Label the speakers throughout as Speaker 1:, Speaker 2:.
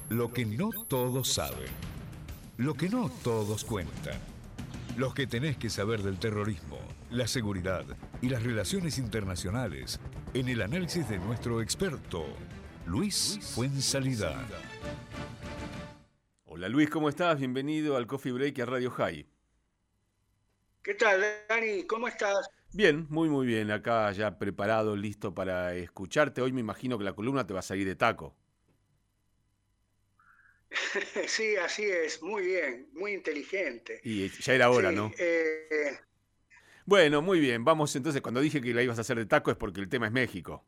Speaker 1: Lo que no todos saben. Lo que no todos cuentan. Los que tenés que saber del terrorismo, la seguridad y las relaciones internacionales en el análisis de nuestro experto, Luis Fuenzalida.
Speaker 2: Hola Luis, ¿cómo estás? Bienvenido al Coffee Break y a Radio High.
Speaker 3: ¿Qué tal, Dani? ¿Cómo estás?
Speaker 2: Bien, muy bien. Acá ya preparado, listo para escucharte. Hoy me imagino que la columna te va a salir de taco.
Speaker 3: Sí, así es, muy bien, muy inteligente.
Speaker 2: Y ya era hora,
Speaker 3: Sí,
Speaker 2: ¿no? Bueno, muy bien. Vamos entonces, cuando dije que la ibas a hacer de taco es porque el tema es México.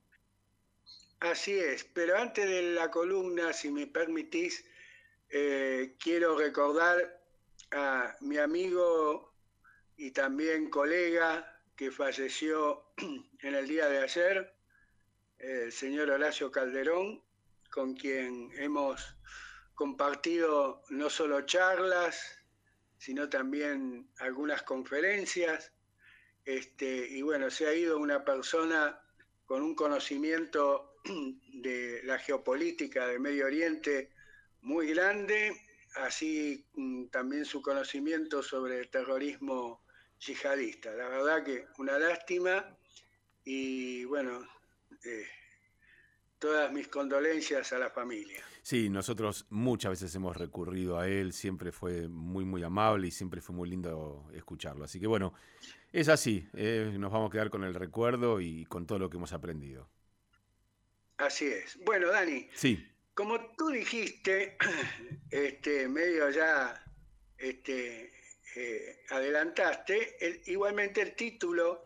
Speaker 3: así es. Pero antes de la columna, si me permitís, quiero recordar a mi amigo y también colega que falleció en el día de ayer, el señor Horacio Calderón, con quien hemos compartido no solo charlas, sino también algunas conferencias. Y bueno, se ha ido una persona con un conocimiento de la geopolítica de Medio Oriente muy grande, así también su conocimiento sobre el terrorismo yihadista. La verdad que una lástima y bueno, eh, todas mis condolencias a la familia.
Speaker 2: Sí, nosotros muchas veces hemos recurrido a él, siempre fue muy amable y siempre fue muy lindo escucharlo. Así que bueno, es así, nos vamos a quedar con el recuerdo y con todo lo que hemos aprendido.
Speaker 3: Así es. Bueno, Dani,
Speaker 2: Sí,
Speaker 3: como tú dijiste, medio ya este, adelantaste, igualmente el título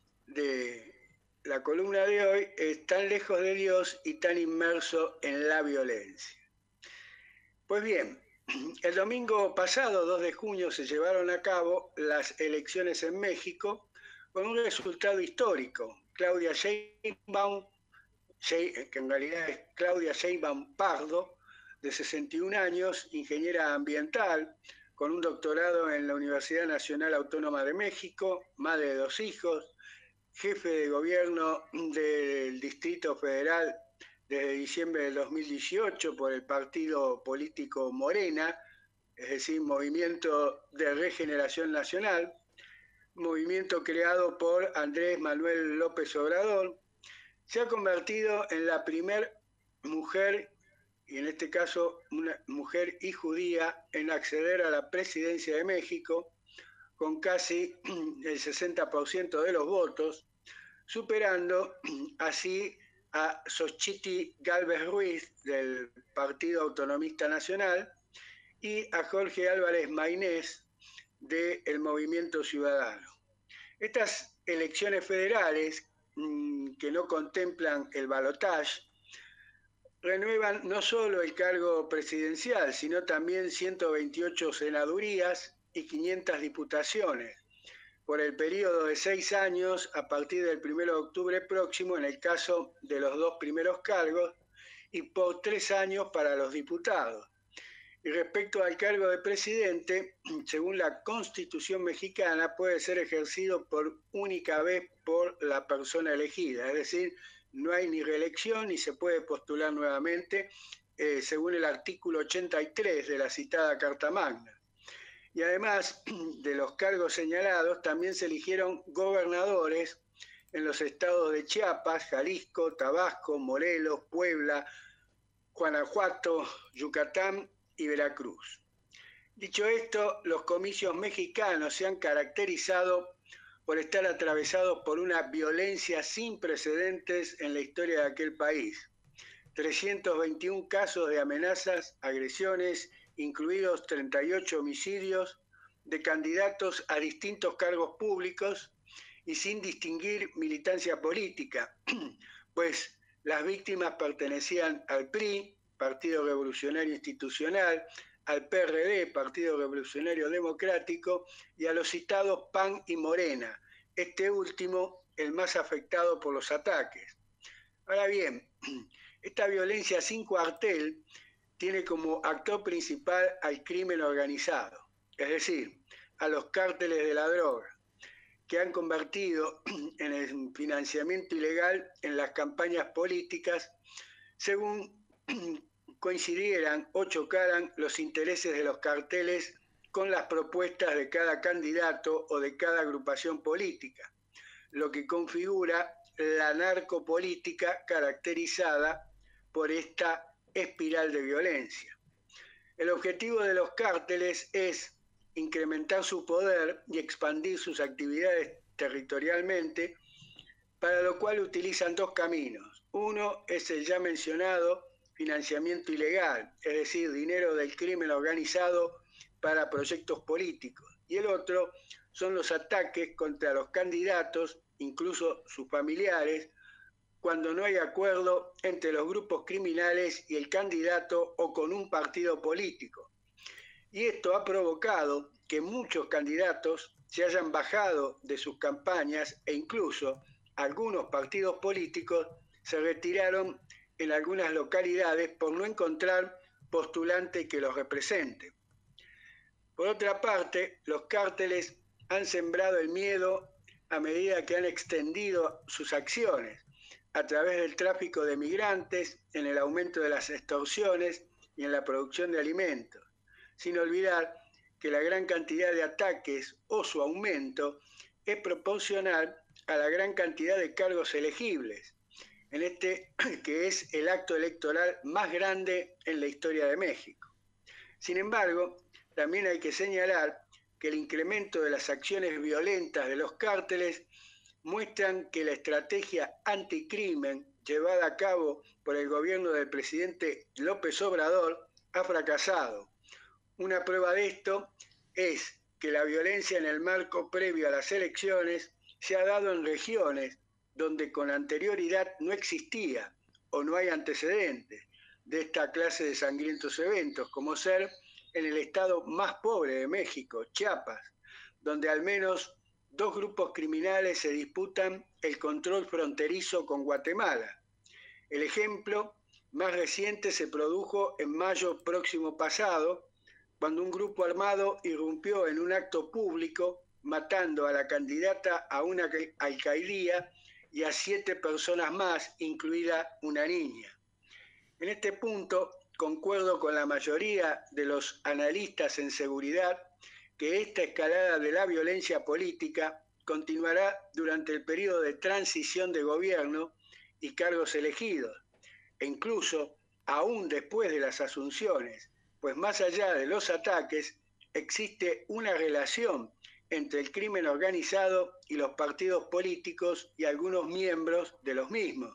Speaker 3: de la columna de hoy es Tan lejos de Dios y tan inmerso en la violencia. Pues bien, el domingo pasado, 2 de junio, se llevaron a cabo las elecciones en México con un resultado histórico. Claudia Sheinbaum, que en realidad es Claudia Sheinbaum Pardo, de 61 años, ingeniera ambiental, con un doctorado en la Universidad Nacional Autónoma de México, madre de 2 hijos, jefe de gobierno del Distrito Federal desde diciembre del 2018 por el partido político Morena, es decir, Movimiento de Regeneración Nacional, movimiento creado por Andrés Manuel López Obrador. Se ha convertido en la primer mujer, y en este caso una mujer y judía, en acceder a la presidencia de México, con casi el 60% de los votos, superando así a Xochitl Gálvez Ruiz del Partido Autonomista Nacional y a Jorge Álvarez Maynés del Movimiento Ciudadano. Estas elecciones federales que no contemplan el balotaje renuevan no solo el cargo presidencial, sino también 128 senadurías y 500 diputaciones por el periodo de 6 años a partir del 1 de octubre próximo en el caso de los 2 primeros cargos y por 3 años para los diputados. Y respecto al cargo de presidente, según la Constitución mexicana, puede ser ejercido por única vez por la persona elegida, es decir, no hay ni reelección ni se puede postular nuevamente, según el artículo 83 de la citada Carta Magna. Y además de los cargos señalados, también se eligieron gobernadores en los estados de Chiapas, Jalisco, Tabasco, Morelos, Puebla, Guanajuato, Yucatán y Veracruz. Dicho esto, los comicios mexicanos se han caracterizado por estar atravesados por una violencia sin precedentes en la historia de aquel país. 321 casos de amenazas, agresiones, incluidos 38 homicidios de candidatos a distintos cargos públicos y sin distinguir militancia política, pues las víctimas pertenecían al PRI, Partido Revolucionario Institucional, al PRD, Partido Revolucionario Democrático, y a los citados PAN y Morena, este último el más afectado por los ataques. Ahora bien, esta violencia sin cuartel tiene como actor principal al crimen organizado, es decir, a los cárteles de la droga, que han convertido en el financiamiento ilegal en las campañas políticas, según coincidieran o chocaran los intereses de los carteles con las propuestas de cada candidato o de cada agrupación política, lo que configura la narcopolítica caracterizada por esta espiral de violencia. El objetivo de los cárteles es incrementar su poder y expandir sus actividades territorialmente, para lo cual utilizan dos caminos. Uno es el ya mencionado financiamiento ilegal, es decir, dinero del crimen organizado para proyectos políticos. Y el otro son los ataques contra los candidatos, incluso sus familiares, cuando no hay acuerdo entre los grupos criminales y el candidato o con un partido político. Y esto ha provocado que muchos candidatos se hayan bajado de sus campañas e incluso algunos partidos políticos se retiraron en algunas localidades por no encontrar postulante que los represente. Por otra parte, los cárteles han sembrado el miedo a medida que han extendido sus acciones a través del tráfico de migrantes, en el aumento de las extorsiones y en la producción de alimentos, sin olvidar que la gran cantidad de ataques o su aumento es proporcional a la gran cantidad de cargos elegibles, en este que es el acto electoral más grande en la historia de México. Sin embargo, también hay que señalar que el incremento de las acciones violentas de los cárteles muestran que la estrategia anticrimen llevada a cabo por el gobierno del presidente López Obrador ha fracasado. Una prueba de esto es que la violencia en el marco previo a las elecciones se ha dado en regiones donde con anterioridad no existía o no hay antecedentes de esta clase de sangrientos eventos, como ser en el estado más pobre de México, Chiapas, donde al menos dos grupos criminales se disputan el control fronterizo con Guatemala. El ejemplo más reciente se produjo en mayo próximo pasado, cuando un grupo armado irrumpió en un acto público, matando a la candidata a una alcaldía y a 7 personas más, incluida una niña. En este punto, concuerdo con la mayoría de los analistas en seguridad que esta escalada de la violencia política continuará durante el periodo de transición de gobierno y cargos elegidos, e incluso aún después de las asunciones, pues más allá de los ataques existe una relación entre el crimen organizado y los partidos políticos y algunos miembros de los mismos,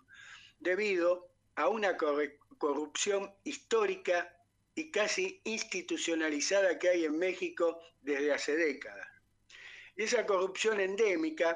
Speaker 3: debido a una corrupción histórica y casi institucionalizada que hay en México desde hace décadas. Y esa corrupción endémica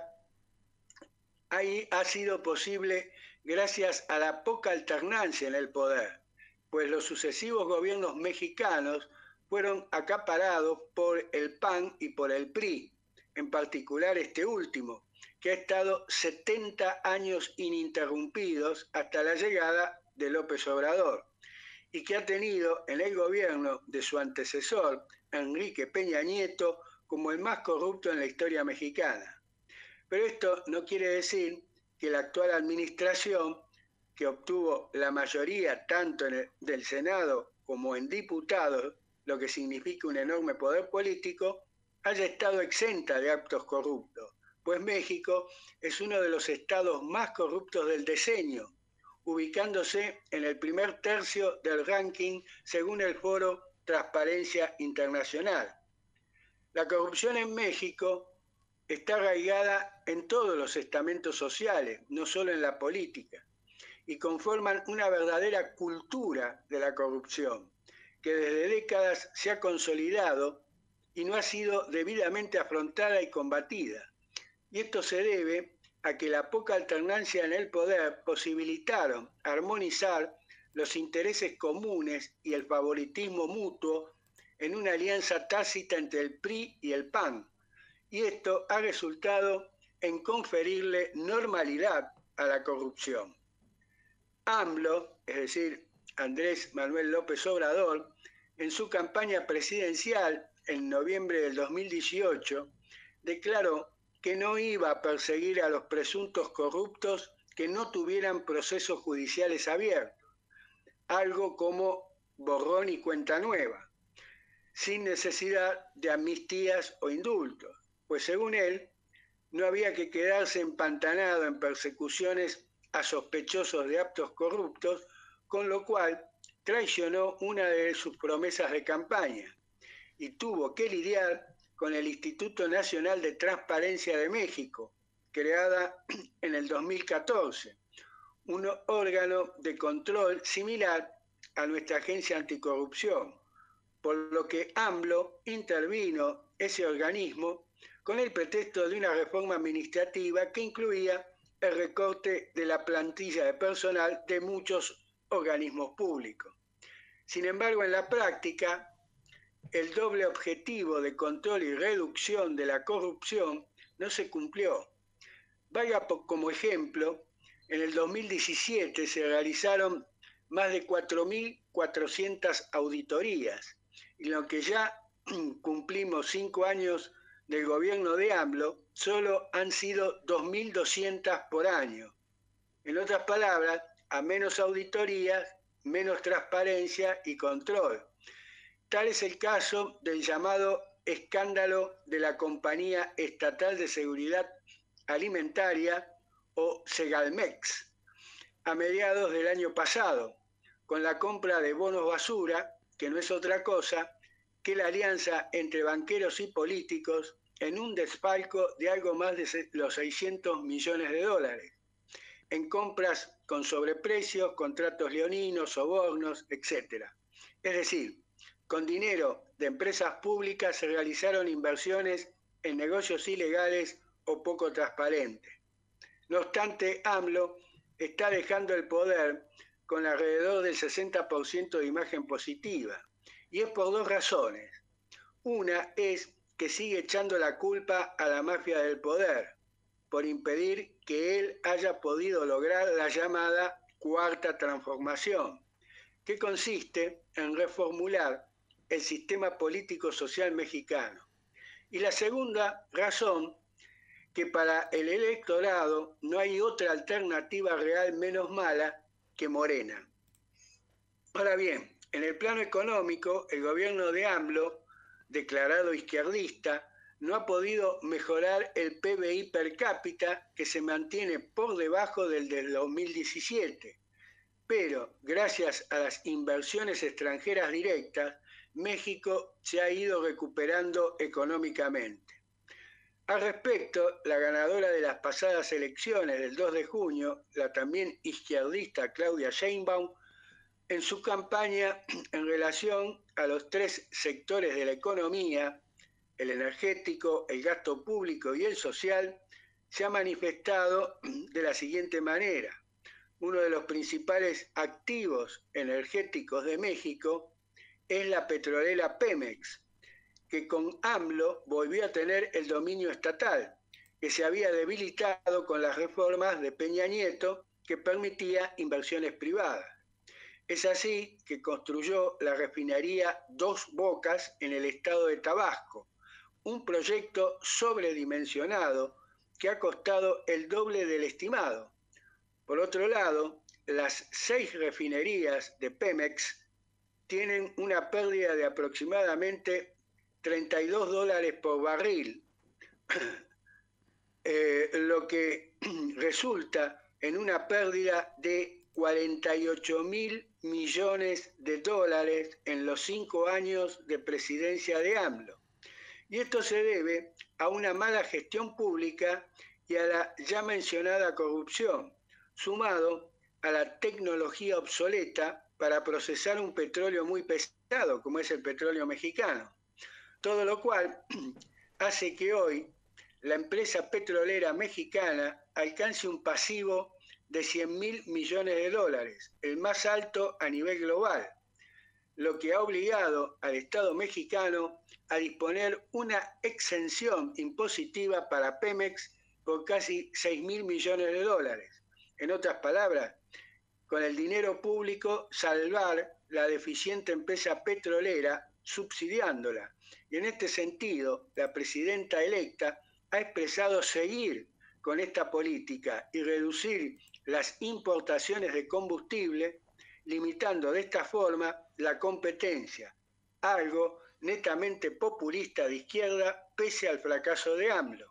Speaker 3: ha sido posible gracias a la poca alternancia en el poder, pues los sucesivos gobiernos mexicanos fueron acaparados por el PAN y por el PRI, en particular este último, que ha estado 70 años ininterrumpidos hasta la llegada de López Obrador, y que ha tenido en el gobierno de su antecesor, Enrique Peña Nieto, como el más corrupto en la historia mexicana. Pero esto no quiere decir que la actual administración, que obtuvo la mayoría tanto del Senado como en diputados, lo que significa un enorme poder político, haya estado exenta de actos corruptos, pues México es uno de los estados más corruptos del decenio, ubicándose en el primer tercio del ranking según el foro Transparencia Internacional. La corrupción en México está arraigada en todos los estamentos sociales, no solo en la política, y conforman una verdadera cultura de la corrupción, que desde décadas se ha consolidado y no ha sido debidamente afrontada y combatida. Y esto se debe a que la poca alternancia en el poder posibilitaron armonizar los intereses comunes y el favoritismo mutuo en una alianza tácita entre el PRI y el PAN. Y esto ha resultado en conferirle normalidad a la corrupción. AMLO, es decir, Andrés Manuel López Obrador, en su campaña presidencial en noviembre del 2018, declaró que no iba a perseguir a los presuntos corruptos que no tuvieran procesos judiciales abiertos, algo como borrón y cuenta nueva, sin necesidad de amnistías o indultos, pues según él, no había que quedarse empantanado en persecuciones a sospechosos de actos corruptos, con lo cual traicionó una de sus promesas de campaña y tuvo que lidiar con el Instituto Nacional de Transparencia de México, creada en el 2014, un órgano de control similar a nuestra agencia anticorrupción, por lo que AMLO intervino ese organismo con el pretexto de una reforma administrativa que incluía el recorte de la plantilla de personal de muchos organismos públicos. Sin embargo, en la práctica, el doble objetivo de control y reducción de la corrupción no se cumplió. Vaya como ejemplo, en el 2017 se realizaron más de 4.400 auditorías, y en lo que ya cumplimos 5 años del gobierno de AMLO, solo han sido 2.200 por año. En otras palabras, a menos auditorías, menos transparencia y control. Tal es el caso del llamado escándalo de la Compañía Estatal de Seguridad Alimentaria, o Segalmex, a mediados del año pasado, con la compra de bonos basura, que no es otra cosa que la alianza entre banqueros y políticos en un desfalco de algo más de los 600 millones de dólares, en compras con sobreprecios, contratos leoninos, sobornos, etc. Es decir, con dinero de empresas públicas se realizaron inversiones en negocios ilegales o poco transparentes. No obstante, AMLO está dejando el poder con alrededor del 60% de imagen positiva, y es por dos razones. Una es que sigue echando la culpa a la mafia del poder, por impedir que él haya podido lograr la llamada cuarta transformación, que consiste en reformular el sistema político-social mexicano. Y la segunda razón, que para el electorado no hay otra alternativa real menos mala que Morena. Ahora bien, en el plano económico, el gobierno de AMLO, declarado izquierdista, no ha podido mejorar el PBI per cápita, que se mantiene por debajo del 2017. Pero, gracias a las inversiones extranjeras directas, México se ha ido recuperando económicamente. Al respecto, la ganadora de las pasadas elecciones del 2 de junio, la también izquierdista Claudia Sheinbaum, en su campaña en relación a los 3 sectores de la economía, el energético, el gasto público y el social, se ha manifestado de la siguiente manera. Uno de los principales activos energéticos de México es la petrolera Pemex, que con AMLO volvió a tener el dominio estatal, que se había debilitado con las reformas de Peña Nieto, que permitía inversiones privadas. Es así que construyó la refinería Dos Bocas en el estado de Tabasco, un proyecto sobredimensionado que ha costado el doble del estimado. Por otro lado, las 6 refinerías de Pemex tienen una pérdida de aproximadamente $32 por barril, lo que resulta en una pérdida de 48.000 millones de dólares en los 5 años de presidencia de AMLO. Y esto se debe a una mala gestión pública y a la ya mencionada corrupción, sumado a la tecnología obsoleta para procesar un petróleo muy pesado, como es el petróleo mexicano. Todo lo cual hace que hoy la empresa petrolera mexicana alcance un pasivo de 100.000 millones de dólares, el más alto a nivel global, lo que ha obligado al Estado mexicano a disponer una exención impositiva para Pemex por casi 6.000 millones de dólares. En otras palabras, con el dinero público salvar la deficiente empresa petrolera subsidiándola. Y en este sentido, la presidenta electa ha expresado seguir con esta política y reducir las importaciones de combustible limitando de esta forma la competencia, algo netamente populista de izquierda pese al fracaso de AMLO.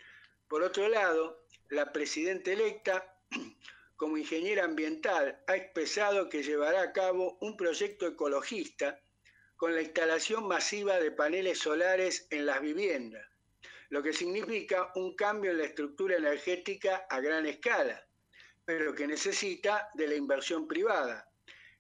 Speaker 3: Por otro lado, la presidenta electa, como ingeniera ambiental, ha expresado que llevará a cabo un proyecto ecologista con la instalación masiva de paneles solares en las viviendas, lo que significa un cambio en la estructura energética a gran escala, pero que necesita de la inversión privada,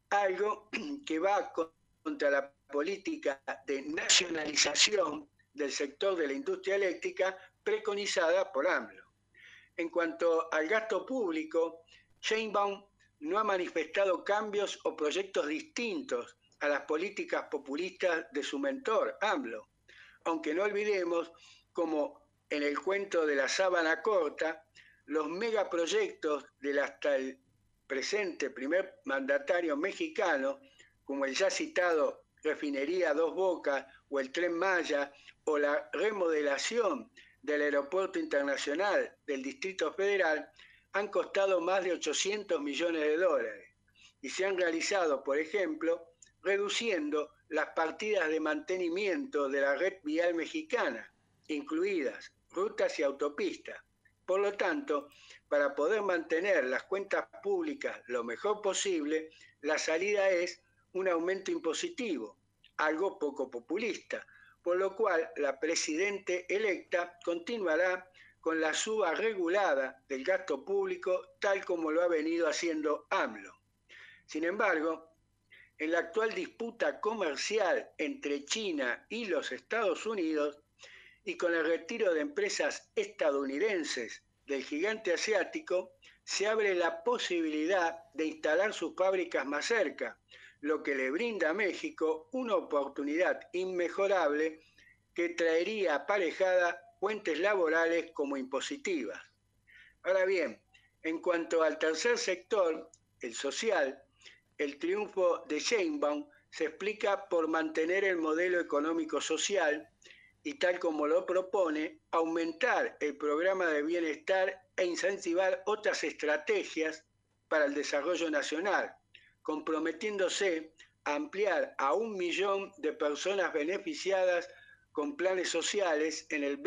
Speaker 3: algo que va contra la política de nacionalización del sector de la industria eléctrica preconizada por AMLO. En cuanto al gasto público, Sheinbaum no ha manifestado cambios o proyectos distintos a las políticas populistas de su mentor, AMLO, aunque no olvidemos, como en el cuento de la sábana corta, los megaproyectos del hasta el presente primer mandatario mexicano, como el ya citado Refinería Dos Bocas o el Tren Maya o la remodelación del Aeropuerto Internacional del Distrito Federal, han costado más de 800 millones de dólares y se han realizado, por ejemplo, reduciendo las partidas de mantenimiento de la red vial mexicana, incluidas rutas y autopistas. Por lo tanto, para poder mantener las cuentas públicas lo mejor posible, la salida es un aumento impositivo, algo poco populista, por lo cual la presidenta electa continuará con la suba regulada del gasto público tal como lo ha venido haciendo AMLO. Sin embargo, en la actual disputa comercial entre China y los Estados Unidos, y con el retiro de empresas estadounidenses del gigante asiático, se abre la posibilidad de instalar sus fábricas más cerca, lo que le brinda a México una oportunidad inmejorable que traería aparejada fuentes laborales como impositivas. Ahora bien, en cuanto al tercer sector, el social, el triunfo de Sheinbaum se explica por mantener el modelo económico social y, tal como lo propone, aumentar el programa de bienestar e incentivar otras estrategias para el desarrollo nacional, comprometiéndose a ampliar a 1 millón de personas beneficiadas con planes sociales en el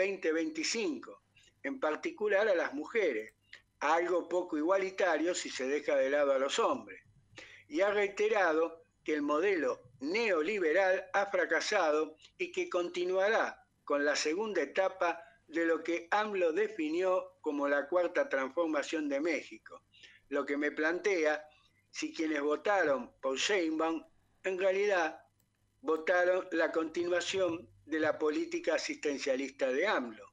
Speaker 3: 2025, en particular a las mujeres, algo poco igualitario si se deja de lado a los hombres. Y ha reiterado que el modelo neoliberal ha fracasado y que continuará con la segunda etapa de lo que AMLO definió como la cuarta transformación de México, lo que me plantea si quienes votaron por Sheinbaum en realidad votaron la continuación de la política asistencialista de AMLO.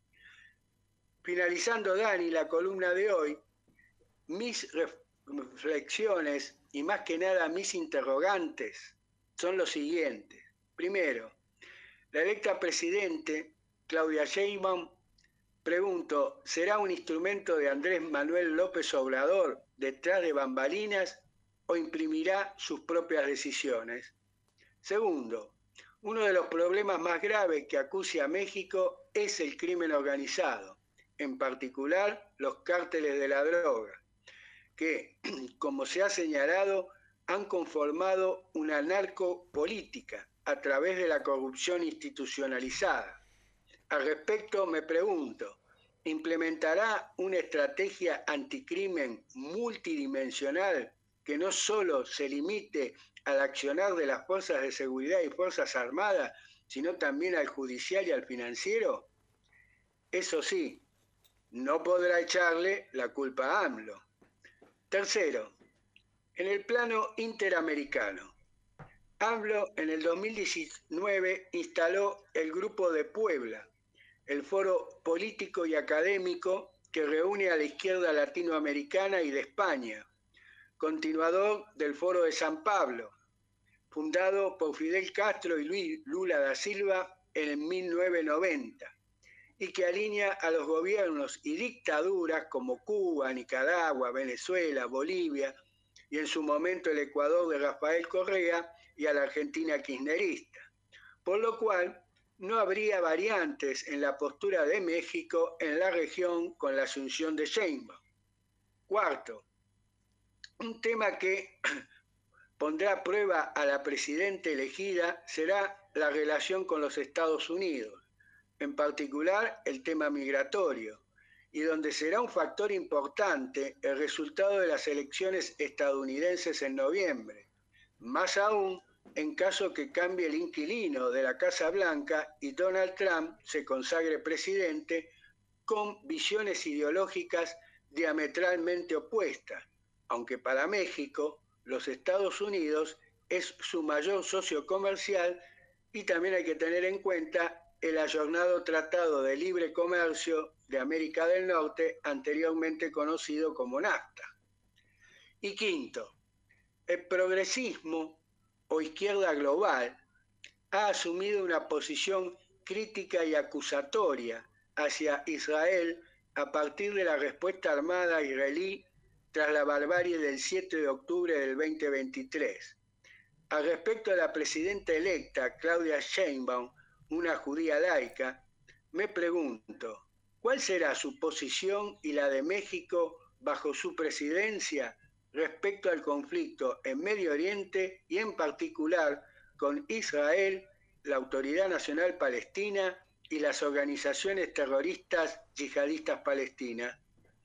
Speaker 3: Finalizando, Dani, la columna de hoy, mis reflexiones y más que nada mis interrogantes son los siguientes. Primero, la electa presidente Claudia Sheinbaum, pregunto, ¿será un instrumento de Andrés Manuel López Obrador detrás de bambalinas o imprimirá sus propias decisiones? Segundo, uno de los problemas más graves que acucia a México es el crimen organizado, en particular los cárteles de la droga, que, como se ha señalado, han conformado una narcopolítica a través de la corrupción institucionalizada. Al respecto me pregunto, ¿implementará una estrategia anticrimen multidimensional que no solo se limite al accionar de las fuerzas de seguridad y fuerzas armadas, sino también al judicial y al financiero? Eso sí, no podrá echarle la culpa a AMLO. Tercero, en el plano interamericano, AMLO en el 2019 instaló el Grupo de Puebla, el foro político y académico que reúne a la izquierda latinoamericana y de España, continuador del Foro de San Pablo, fundado por Fidel Castro y Luis Lula da Silva en 1990, y que alinea a los gobiernos y dictaduras como Cuba, Nicaragua, Venezuela, Bolivia y en su momento el Ecuador de Rafael Correa y a la Argentina kirchnerista, por lo cual no habría variantes en la postura de México en la región con la asunción de Sheinbaum. Cuarto, un tema que pondrá a prueba a la presidenta elegida será la relación con los Estados Unidos, en particular el tema migratorio, y donde será un factor importante el resultado de las elecciones estadounidenses en noviembre, más aún en caso que cambie el inquilino de la Casa Blanca y Donald Trump se consagre presidente con visiones ideológicas diametralmente opuestas, aunque para México los Estados Unidos es su mayor socio comercial y también hay que tener en cuenta el ayornado Tratado de Libre Comercio de América del Norte, anteriormente conocido como NAFTA. Y quinto, el progresismo o izquierda global ha asumido una posición crítica y acusatoria hacia Israel a partir de la respuesta armada israelí tras la barbarie del 7 de octubre del 2023. Al respecto de la presidenta electa, Claudia Sheinbaum, una judía laica, me pregunto, ¿cuál será su posición y la de México bajo su presidencia respecto al conflicto en Medio Oriente y en particular con Israel, la Autoridad Nacional Palestina y las organizaciones terroristas yihadistas palestinas?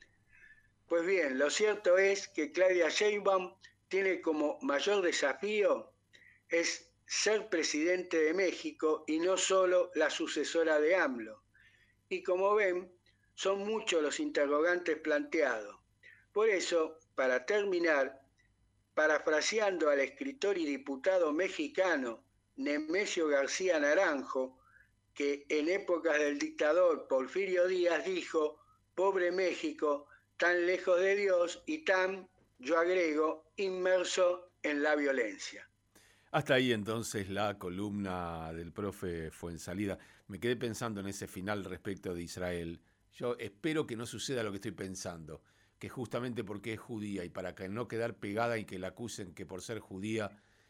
Speaker 3: Pues bien, lo cierto es que Claudia Sheinbaum tiene como mayor desafío es ser presidente de México y no solo la sucesora de AMLO. Y como ven, son muchos los interrogantes planteados. Por eso, para terminar, parafraseando al escritor y diputado mexicano Nemesio García Naranjo, que en épocas del dictador Porfirio Díaz dijo, pobre México, tan lejos de Dios y tan, yo agrego, inmerso en la violencia.
Speaker 2: Hasta ahí entonces la columna del profe Fuenzalida. Me quedé pensando en ese final respecto de Israel. Yo espero que no suceda lo que estoy pensando, que justamente porque es judía y para que no quedar pegada y que la acusen que por ser judía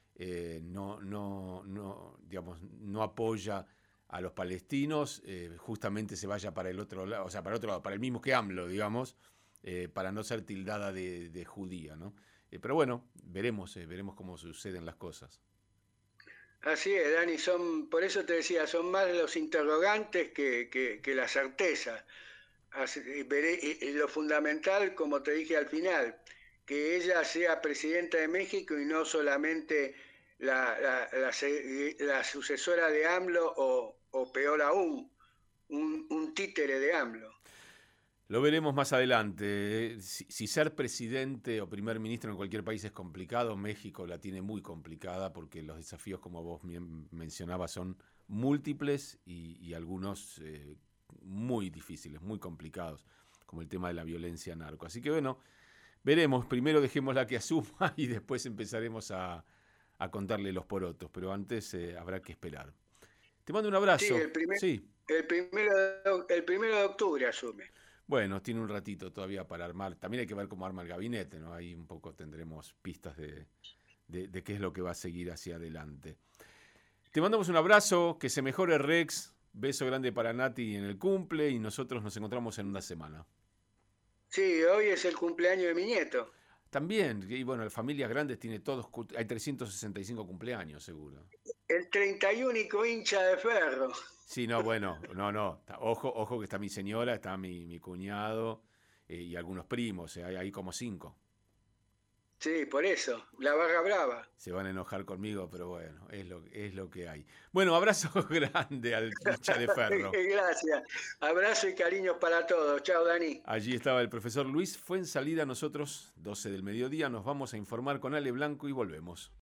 Speaker 2: no apoya a los palestinos, justamente se vaya para el otro lado, o sea, para el otro lado, para el mismo que AMLO, digamos, para no ser tildada de judía, ¿no? Pero bueno, veremos cómo suceden las cosas.
Speaker 3: Así es, Dani, por eso te decía, son más los interrogantes que la certeza. Y lo fundamental, como te dije al final, que ella sea presidenta de México y no solamente la sucesora de AMLO o peor aún, un títere de AMLO.
Speaker 2: Lo veremos más adelante. Si ser presidente o primer ministro en cualquier país es complicado, México la tiene muy complicada porque los desafíos, como vos bien mencionabas, son múltiples y algunos muy difíciles, muy complicados, como el tema de la violencia narco. Así que bueno, veremos. Primero dejémosla que asuma y después empezaremos a contarle los porotos, pero antes habrá que esperar. Te mando un abrazo.
Speaker 3: Sí, el primero de octubre asume.
Speaker 2: Bueno, tiene un ratito todavía para armar. También hay que ver cómo arma el gabinete, ¿no? Ahí un poco tendremos pistas de qué es lo que va a seguir hacia adelante. Te mandamos un abrazo, que se mejore Rex. Beso grande para Nati en el cumple y nosotros nos encontramos en una semana.
Speaker 3: Sí, hoy es el cumpleaños de mi nieto.
Speaker 2: También, y bueno, familias grandes tiene todos, hay 365 cumpleaños seguro.
Speaker 3: El 31 hincha de Ferro.
Speaker 2: Sí, no, bueno, no. Ojo que está mi señora, está mi cuñado y algunos primos, hay como 5.
Speaker 3: Sí, por eso, la barra brava.
Speaker 2: Se van a enojar conmigo, pero bueno, es lo que hay. Bueno, abrazo grande al hincha de Ferro.
Speaker 3: Gracias. Abrazo y cariños para todos. Chao, Dani.
Speaker 2: Allí estaba el profesor Luis Fuenzalida. Nosotros, 12 del mediodía, nos vamos a informar con Ale Blanco y volvemos.